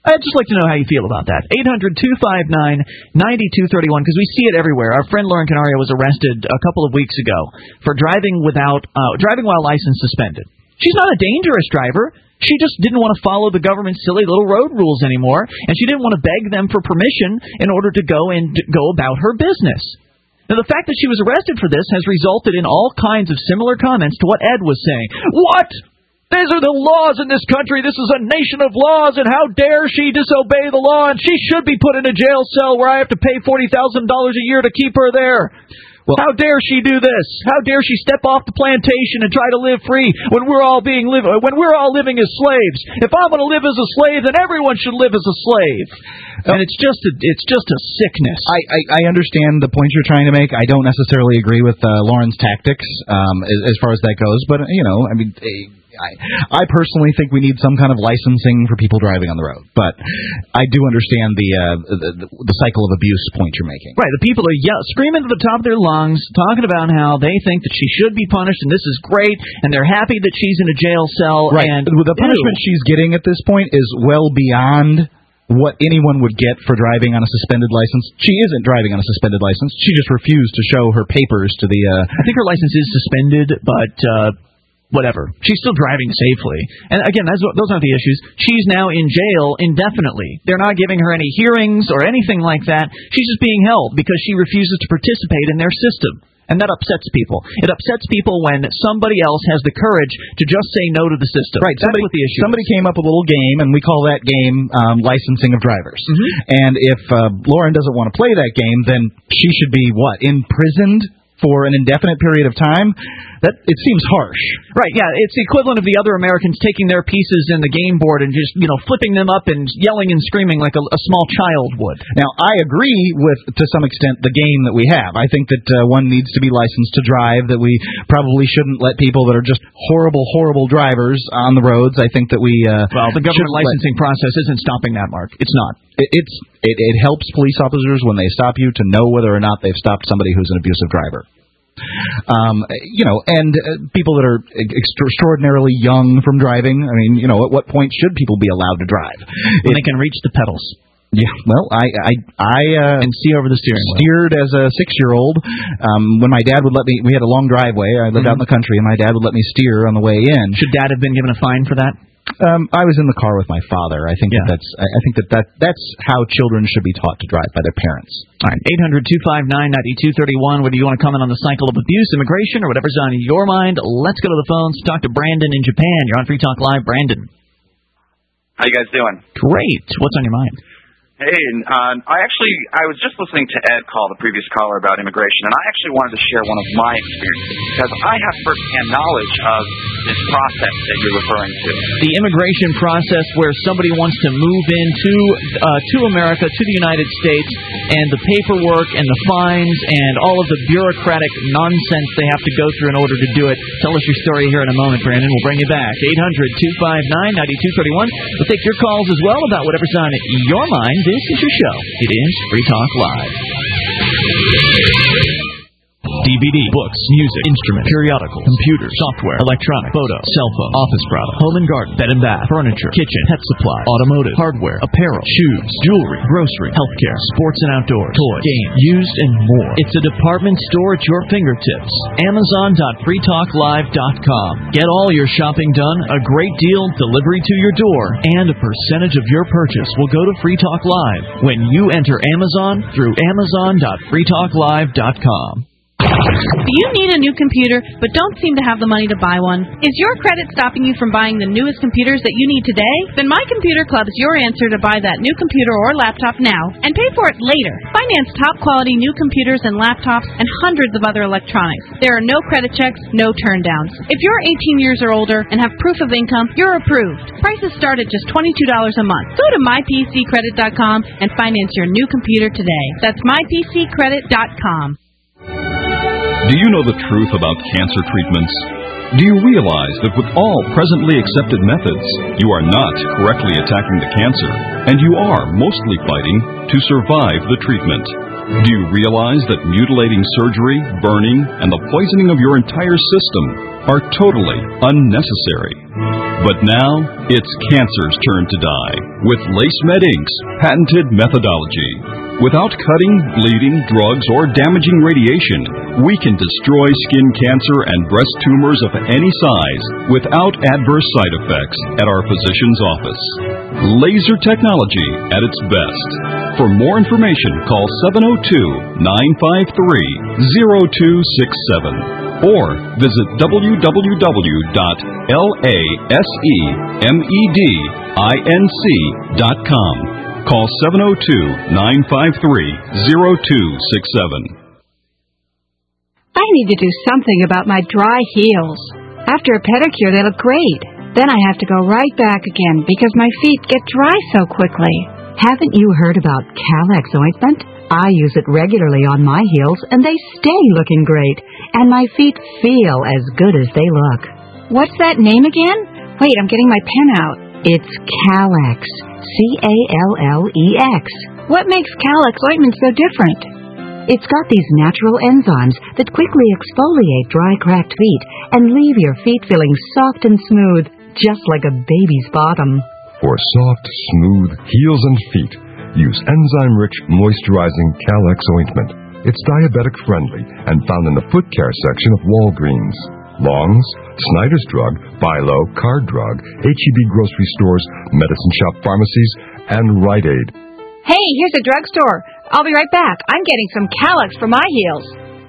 I'd just like to know how you feel about that. eight hundred two five nine nine two three one, because we see it everywhere. Our friend Lauren Canario was arrested a couple of weeks ago for driving without uh, driving while license suspended. She's not a dangerous driver. She just didn't want to follow the government's silly little road rules anymore, and she didn't want to beg them for permission in order to go and go about her business. Now, the fact that she was arrested for this has resulted in all kinds of similar comments to what Ed was saying. What? These are the laws in this country. This is a nation of laws, and how dare she disobey the law, and she should be put in a jail cell where I have to pay forty thousand dollars a year to keep her there. Well, how dare she do this? How dare she step off the plantation and try to live free when we're all being live when we're all living as slaves? If I'm going to live as a slave, then everyone should live as a slave. And it's just a, it's just a sickness. I, I, I understand the point you're trying to make. I don't necessarily agree with uh, Lauren's tactics um, as, as far as that goes. But, you know, I mean, I, I personally think we need some kind of licensing for people driving on the road. But I do understand the, uh, the, the cycle of abuse point you're making. Right. The people are yell, screaming at the top of their lungs, talking about how they think that she should be punished and this is great, and they're happy that she's in a jail cell. Right. And the punishment ew. she's getting at this point is well beyond what anyone would get for driving on a suspended license. She isn't driving on a suspended license. She just refused to show her papers to the... Uh, I think her license is suspended, but uh, whatever. She's still driving safely. And again, that's, those aren't the issues. She's now in jail indefinitely. They're not giving her any hearings or anything like that. She's just being held because she refuses to participate in their system. And that upsets people. It upsets people when somebody else has the courage to just say no to the system. Right. That's somebody, what the issue Somebody is. came up with a little game, and we call that game um, licensing of drivers. Mm-hmm. And if uh, Lauren doesn't want to play that game, then she should be, what, imprisoned for an indefinite period of time? That it seems harsh. Right, yeah, it's the equivalent of the other Americans taking their pieces in the game board and just, you know, flipping them up and yelling and screaming like a, a small child would. Now, I agree with, to some extent, the game that we have. I think that uh, one needs to be licensed to drive, that we probably shouldn't let people that are just horrible, horrible drivers on the roads. I think that we... Uh, well, the government licensing let... process isn't stopping that, Mark. It's not. It, it's it, it helps police officers when they stop you to know whether or not they've stopped somebody who's an abusive driver. Um, you know, and uh, people that are extra- extraordinarily young from driving. I mean, you know, at what point should people be allowed to drive? When it, they can reach the pedals. Yeah, well, I I, I uh, and see over the steering wheel. Steered as a six-year-old. Um, when my dad would let me, we had a long driveway. I lived mm-hmm. out in the country, and my dad would let me steer on the way in. Should Dad have been given a fine for that? Um, I was in the car with my father. I think yeah. that that's I think that, that that's how children should be taught to drive, by their parents. All right, eight hundred two five nine nine two three one. Whether you want to comment on the cycle of abuse, immigration, or whatever's on your mind, let's go to the phones. Talk to Brandon in Japan. You're on Free Talk Live, Brandon. How you guys doing? Great. What's on your mind? Hey, uh, I actually, I was just listening to Ed call, the previous caller, about immigration, and I actually wanted to share one of my experiences, because I have first-hand knowledge of this process that you're referring to. The immigration process where somebody wants to move into uh, to America, to the United States, and the paperwork and the fines and all of the bureaucratic nonsense they have to go through in order to do it. Tell us your story here in a moment, Brandon. We'll bring you back. eight hundred two five nine nine two three one. We'll take your calls as well about whatever's on your mind. This is your show. It is Free Talk Live. D V D, books, music, instruments, periodicals, computers, software, electronic, photo, cell phone, office product, home and garden, bed and bath, furniture, kitchen, pet supply, automotive, hardware, apparel, shoes, jewelry, grocery, healthcare, sports and outdoors, toys, games, used, and more. It's a department store at your fingertips. Amazon dot free talk live dot com. Get all your shopping done, a great deal, delivery to your door, and a percentage of your purchase will go to Free Talk Live when you enter Amazon through Amazon dot free talk live dot com. Do you need a new computer but don't seem to have the money to buy one? Is your credit stopping you from buying the newest computers that you need today? Then My Computer Club is your answer to buy that new computer or laptop now and pay for it later. Finance top-quality new computers and laptops and hundreds of other electronics. There are no credit checks, no turndowns. If you're eighteen years or older and have proof of income, you're approved. Prices start at just twenty-two dollars a month. Go to my p c credit dot com and finance your new computer today. That's my p c credit dot com. Do you know the truth about cancer treatments? Do you realize that with all presently accepted methods, you are not correctly attacking the cancer, and you are mostly fighting to survive the treatment? Do you realize that mutilating surgery, burning, and the poisoning of your entire system are totally unnecessary? But now, it's cancer's turn to die with LaceMed Incorporated's patented methodology. Without cutting, bleeding, drugs, or damaging radiation, we can destroy skin cancer and breast tumors of any size without adverse side effects at our physician's office. Laser technology at its best. For more information, call seven oh two, nine five three, oh two six seven or visit w w w dot lasemedinc dot com. Call seven oh two, nine five three, oh two six seven. I need to do something about my dry heels. After a pedicure, they look great. Then I have to go right back again because my feet get dry so quickly. Haven't you heard about Calex ointment? I use it regularly on my heels, and they stay looking great. And my feet feel as good as they look. What's that name again? Wait, I'm getting my pen out. It's Calex. C A L L E X. What makes Calex ointment so different? It's got these natural enzymes that quickly exfoliate dry, cracked feet and leave your feet feeling soft and smooth, just like a baby's bottom. For soft, smooth heels and feet, use enzyme-rich, moisturizing Calex ointment. It's diabetic-friendly and found in the foot care section of Walgreens, Long's, Snyder's Drug, Bilo, Card Drug, H E B grocery stores, medicine shop pharmacies, and Rite Aid. Hey, here's a drugstore. I'll be right back. I'm getting some Calex for my heels.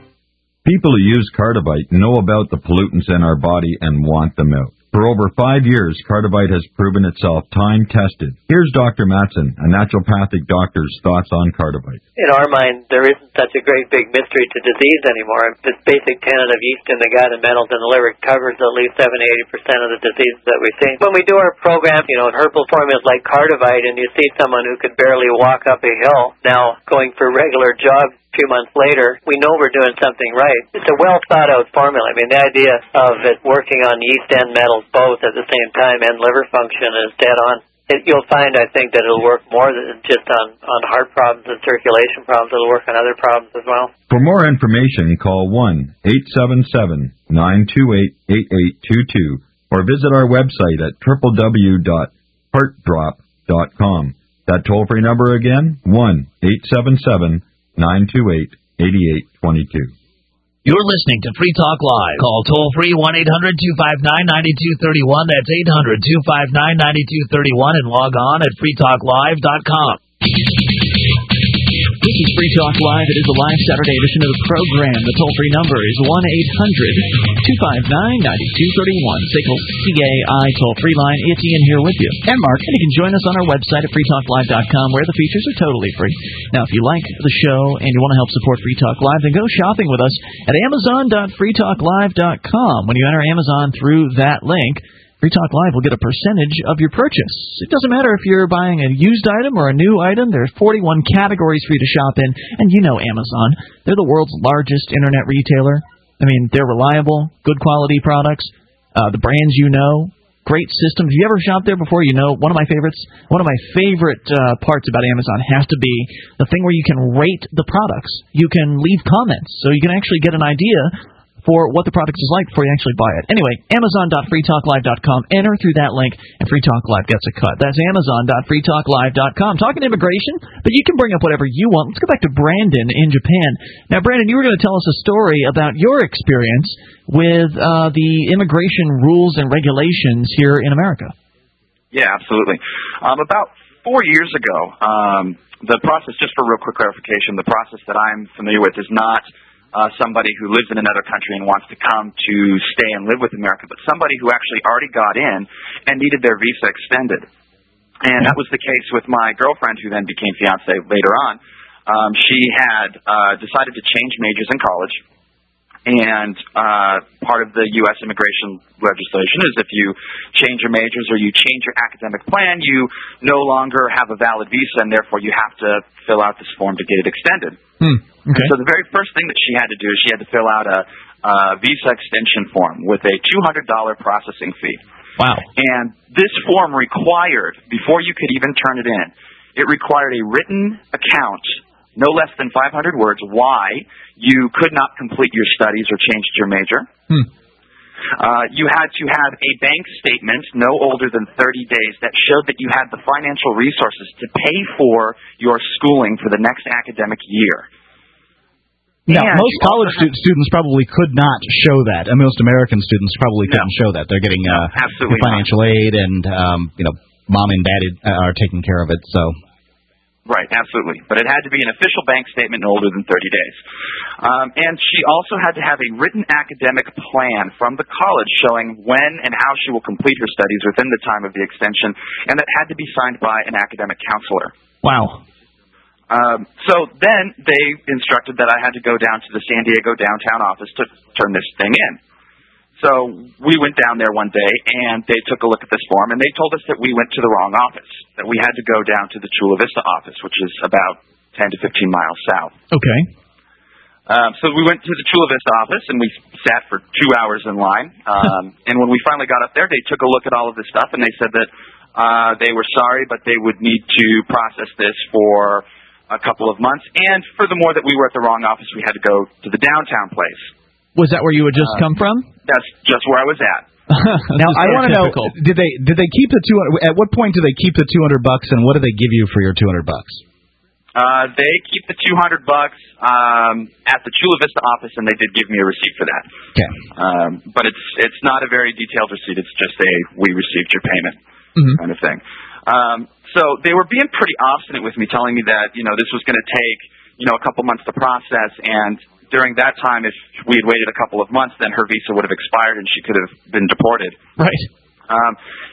People who use Cardivite know about the pollutants in our body and want them out. For over five years, Cardivite has proven itself time-tested. Here's Doctor Matson, a naturopathic doctor's thoughts on Cardivite. In our mind, there isn't such a great big mystery to disease anymore. This basic tenet of yeast in the gut and metals in the liver covers at least seventy to eighty percent of the diseases that we see. When we do our program, you know, herbal formulas like Cardivite, and you see someone who could barely walk up a hill now going for regular jogs a few months later, we know we're doing something right. It's a well-thought-out formula. I mean, the idea of it working on yeast and metals both at the same time and liver function is dead on. It, you'll find, I think, that it'll work more than just on, on heart problems and circulation problems. It'll work on other problems as well. For more information, call one eight seven seven, nine two eight, eight eight two two or visit our website at w w w dot heart drop dot com. That toll-free number again, one eight seven seven, nine two eight, eight eight two two. You're listening to Free Talk Live. Call toll-free one eight hundred two five nine nine two three one. That's eight hundred two five nine nine two three one and log on at free talk live dot com. This is Free Talk Live. It is a live Saturday edition of the program. The toll-free number is one eight hundred two five nine nine two three one. Signal C A I toll-free line. It's Ian here with you. And Mark. And you can join us on our website at free talk live dot com where the features are totally free. Now, if you like the show and you want to help support Free Talk Live, then go shopping with us at amazon dot free talk live dot com. When you enter Amazon through that link, Free Talk Live will get a percentage of your purchase. It doesn't matter if you're buying a used item or a new item. There's forty-one categories for you to shop in. And you know Amazon. They're the world's largest internet retailer. I mean, they're reliable, good quality products, uh, the brands you know, great systems. If you ever shopped there before, you know one of my favorites, one of my favorite uh, parts about Amazon has to be the thing where you can rate the products. You can leave comments, so you can actually get an idea for what the product is like before you actually buy it. Anyway, amazon dot free talk live dot com. Enter through that link, and Free Talk Live gets a cut. That's amazon dot free talk live dot com. Talking immigration, but you can bring up whatever you want. Let's go back to Brandon in Japan. Now, Brandon, you were going to tell us a story about your experience with uh, the immigration rules and regulations here in America. Yeah, absolutely. Um, about four years ago, um, the process, just for real quick clarification, the process that I'm familiar with is not Uh, somebody who lives in another country and wants to come to stay and live with America, but somebody who actually already got in and needed their visa extended. And that was the case with my girlfriend, who then became fiancé later on. Um, she had uh, decided to change majors in college, and uh, part of the U S immigration legislation is if you change your majors or you change your academic plan, you no longer have a valid visa, and therefore you have to fill out this form to get it extended. Hmm. Okay. So the very first thing that she had to do is she had to fill out a, a visa extension form with a two hundred dollars processing fee. Wow. And this form required, before you could even turn it in, it required a written account, no less than five hundred words, why you could not complete your studies or change your major. Hmm. Uh, you had to have a bank statement no older than thirty days that showed that you had the financial resources to pay for your schooling for the next academic year. Now, And most you college also stu- students probably could not show that, and most American students probably couldn't show that. They're getting uh, absolutely financial aid, and um, you know, mom and dad uh, are taking care of it. So. Right, absolutely. But it had to be an official bank statement no older than thirty days. Um, and she also had to have a written academic plan from the college showing when and how she will complete her studies within the time of the extension, and that had to be signed by an academic counselor. Wow. Um, so then they instructed that I had to go down to the San Diego downtown office to turn this thing in. So we went down there one day, and they took a look at this form, and they told us that we went to the wrong office, that we had to go down to the Chula Vista office, which is about ten to fifteen miles south. Okay. Um, so we went to the Chula Vista office, and we sat for two hours in line. Um, and when we finally got up there, they took a look at all of this stuff, and they said that uh, they were sorry, but they would need to process this for a couple of months. And furthermore, that we were at the wrong office, we had to go to the downtown place. Was that where you had just Uh, come from? That's just where I was at. Now I want to know: did they did they keep the two? At what point do they keep the two hundred bucks, and what do they give you for your two hundred bucks? Uh, they keep the two hundred bucks um, at the Chula Vista office, and they did give me a receipt for that. Okay. Um, but it's it's not a very detailed receipt. It's just a we received your payment mm-hmm. kind of thing. Um, so they were being pretty obstinate with me, telling me that you know this was going to take you know a couple months to process, and during that time, if we had waited a couple of months, then her visa would have expired and she could have been deported. Right. Um,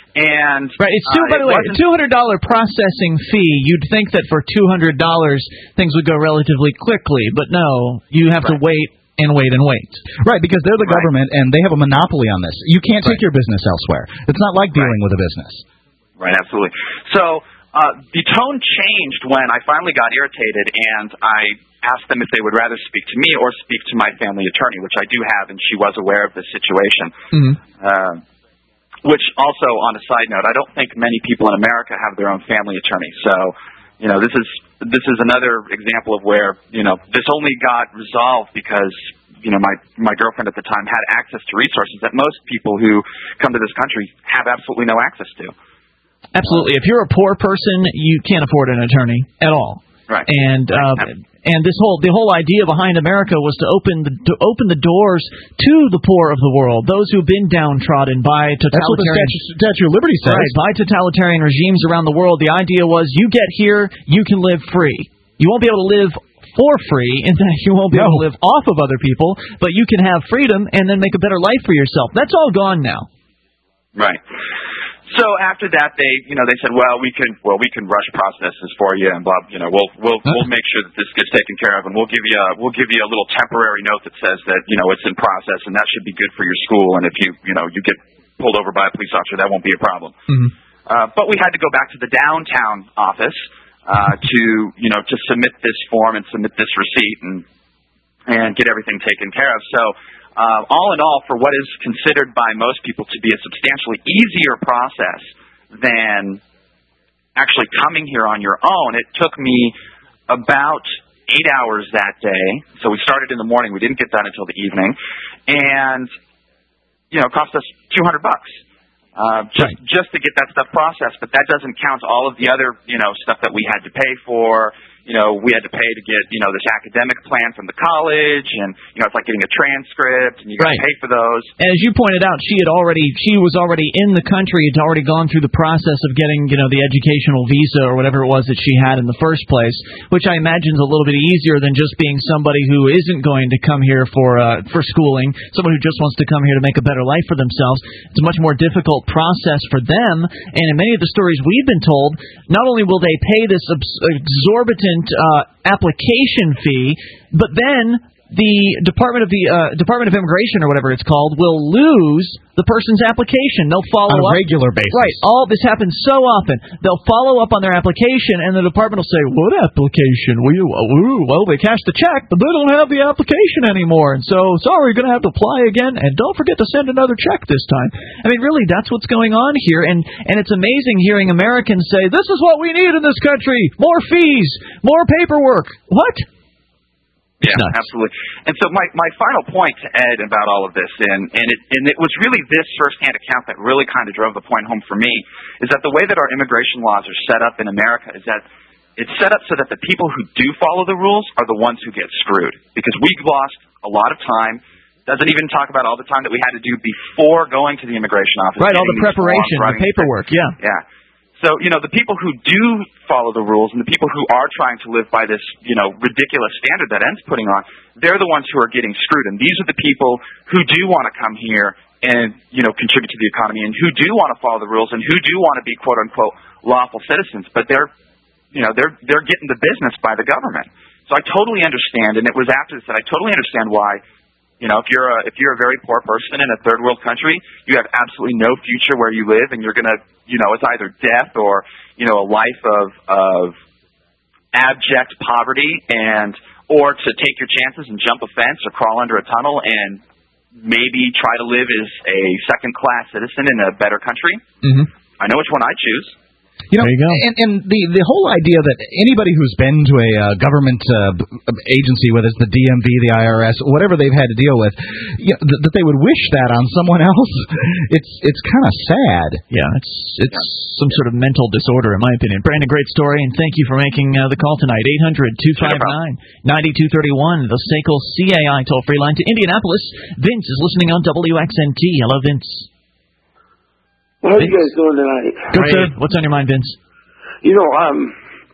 and right. It's two. Uh, by the it way, wasn't- two hundred dollar processing fee. You'd think that for two hundred dollars things would go relatively quickly, but no, you have to wait and wait and wait. Right, because they're the government and they have a monopoly on this. You can't take your business elsewhere. It's not like dealing with a business. Right. Absolutely. So. Uh, the tone changed when I finally got irritated, and I asked them if they would rather speak to me or speak to my family attorney, which I do have, and she was aware of the situation. Mm-hmm. Uh, which also, on a side note, I don't think many people in America have their own family attorney. So, you know, this is this is another example of where you know this only got resolved because you know my my girlfriend at the time had access to resources that most people who come to this country have absolutely no access to. Absolutely. If you're a poor person, you can't afford an attorney at all. Right. And uh, and this whole the whole idea behind America was to open the to open the doors to the poor of the world, those who've been downtrodden by totalitarian. That's what the Statue, Statue of Liberty says. Right, by totalitarian regimes around the world. The idea was you get here, you can live free. You won't be able to live for free, in that you won't be no. able to live off of other people, but you can have freedom and then make a better life for yourself. That's all gone now. Right. So after that, they, you know, they said, well, we can, well, we can rush processes for you, and blah, you know, we'll, we'll, we'll make sure that this gets taken care of, and we'll give you, a, we'll give you a little temporary note that says that, you know, it's in process, and that should be good for your school, and if you, you know, you get pulled over by a police officer, that won't be a problem. Mm-hmm. Uh, but we had to go back to the downtown office uh, to, you know, to submit this form and submit this receipt and and get everything taken care of. So. Uh, all in all, for what is considered by most people to be a substantially easier process than actually coming here on your own, it took me about eight hours that day. So we started in the morning. We didn't get done until the evening. And, you know, it cost us two hundred bucks. Uh, just, right. just to get that stuff processed. But that doesn't count all of the other, you know, stuff that we had to pay for. You know, we had to pay to get, you know, this academic plan from the college, and, you know, it's like getting a transcript, and you got to Right. pay for those. As you pointed out, she had already, she was already in the country, had already gone through the process of getting, you know, the educational visa or whatever it was that she had in the first place, which I imagine is a little bit easier than just being somebody who isn't going to come here for uh, for schooling, someone who just wants to come here to make a better life for themselves. It's a much more difficult process for them, and in many of the stories we've been told, not only will they pay this abs- exorbitant Uh, application fee, but then the Department of the uh, Department of Immigration or whatever it's called will lose the person's application. They'll follow on a up. regular basis. Right. All this happens so often. They'll follow up on their application, and the department will say, "What application? Well, you, ooh, well, they cashed the check, but they don't have the application anymore, and so sorry, you're going to have to apply again. And don't forget to send another check this time." I mean, really, that's what's going on here, and and it's amazing hearing Americans say, "This is what we need in this country: more fees, more paperwork." What? Yeah, absolutely. And so my, my final point to Ed about all of this, and, and, it, and it was really this firsthand account that really kind of drove the point home for me, is that the way that our immigration laws are set up in America is that it's set up so that the people who do follow the rules are the ones who get screwed. Because we've lost a lot of time. Doesn't even talk about all the time that we had to do before going to the immigration office. Right, all the preparation, the paperwork, yeah. Yeah. So, you know, the people who do follow the rules and the people who are trying to live by this, you know, ridiculous standard that Ed's putting on, they're the ones who are getting screwed. And these are the people who do want to come here and, you know, contribute to the economy and who do want to follow the rules and who do want to be, quote, unquote, lawful citizens. But they're, you know, they're they're getting the business by the government. So I totally understand, and it was after this that I totally understand why. You know, if you're a if you're a very poor person in a third world country, you have absolutely no future where you live, and you're gonna, you know, it's either death or, you know, a life of of abject poverty, and or to take your chances and jump a fence or crawl under a tunnel and maybe try to live as a second class citizen in a better country. Mm-hmm. I know which one I choose. You know, and, and the the whole idea that anybody who's been to a uh, government uh, agency, whether it's the D M V, the I R S, whatever they've had to deal with, you know, th- that they would wish that on someone else, it's it's kind of sad. Yeah, it's it's yeah. some sort of mental disorder, in my opinion. Brandon, great story, and thank you for making uh, the call tonight. eight hundred, two five nine, nine two three one, the S A C L C A I toll-free line to Indianapolis. Vince is listening on W X N T. Hello, Vince. How are you guys doing tonight? Good, sir. What's on your mind, Vince? You know, um,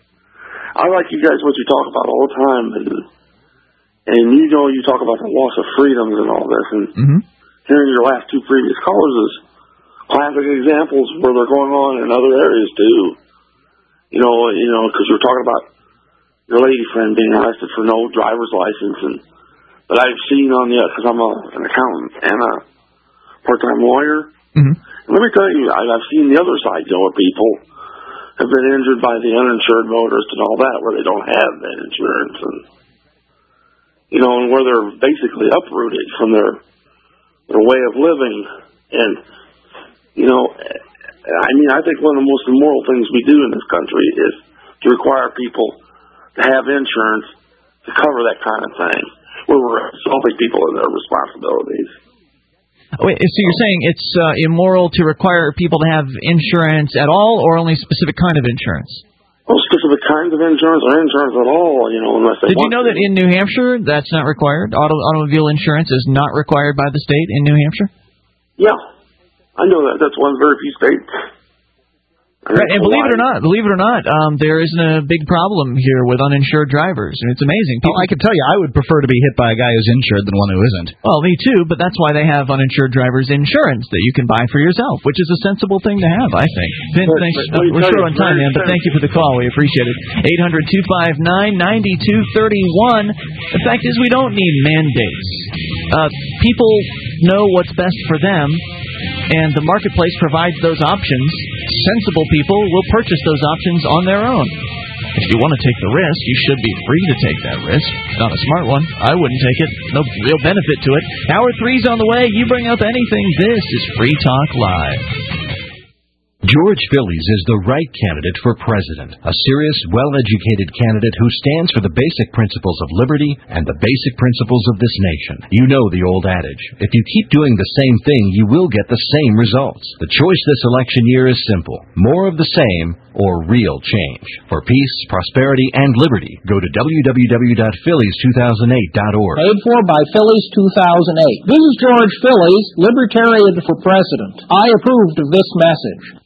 I like you guys what you talk about all the time, and, and you know you talk about the loss of freedoms and all this, and mm-hmm. hearing your last two previous callers is classic examples where they're going on in other areas too. You know, you know, because you're talking about your lady friend being arrested for no driver's license, and but I've seen on the because I'm a, an accountant and a part-time lawyer. Mm-hmm. Let me tell you, I, I've seen the other side, you know, where people have been injured by the uninsured motorist and all that, where they don't have that insurance, and you know, and where they're basically uprooted from their their way of living. And you know, I mean, I think one of the most immoral things we do in this country is to require people to have insurance to cover that kind of thing, where we're assaulting people in their responsibilities. Wait, so you're saying it's uh, immoral to require people to have insurance at all, or only specific kind of insurance? Well, specific kinds of insurance or insurance at all, you know, unless they Did want you know to. that in New Hampshire that's not required? Auto, automobile insurance is not required by the state in New Hampshire? Yeah, I know that. That's one of the very few states. Right, and believe it or not, believe it or not, um, there isn't a big problem here with uninsured drivers. And it's amazing. People, oh, I can tell you, I would prefer to be hit by a guy who's insured than one who isn't. Well, me too, but that's why they have uninsured drivers insurance that you can buy for yourself, which is a sensible thing to have, I think. Vince, but, thanks. but, Uh, we're short on time, man, but thank you for the call. We appreciate it. eight hundred, two five nine, nine two three one. The fact is, we don't need mandates. Uh, people know what's best for them, and the marketplace provides those options. Sensible people will purchase those options on their own. If you want to take the risk, you should be free to take that risk. Not a smart one. I wouldn't take it. No real benefit to it. Hour three's on the way. You bring up anything. This is Free Talk Live. George Phillies is the right candidate for president, a serious, well-educated candidate who stands for the basic principles of liberty and the basic principles of this nation. You know the old adage, if you keep doing the same thing, you will get the same results. The choice this election year is simple, more of the same or real change. For peace, prosperity, and liberty, go to w w w dot phillies two thousand eight dot org. Paid for by Phillies two thousand eight. This is George Phillies, Libertarian for President. I approved of this message.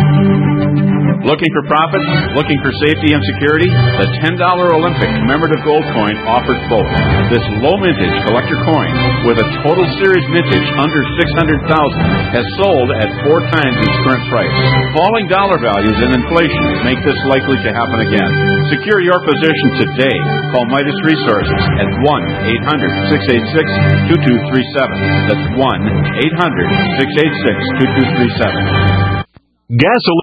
Looking for profits? Looking for safety and security? The ten dollar Olympic commemorative gold coin offers both. This low mintage collector coin, with a total series mintage under six hundred thousand dollars, has sold at four times its current price. Falling dollar values and inflation make this likely to happen again. Secure your position today. Call Midas Resources at one eight hundred, six eight six, two two three seven. That's one eight hundred, six eight six, two two three seven. Gasoline.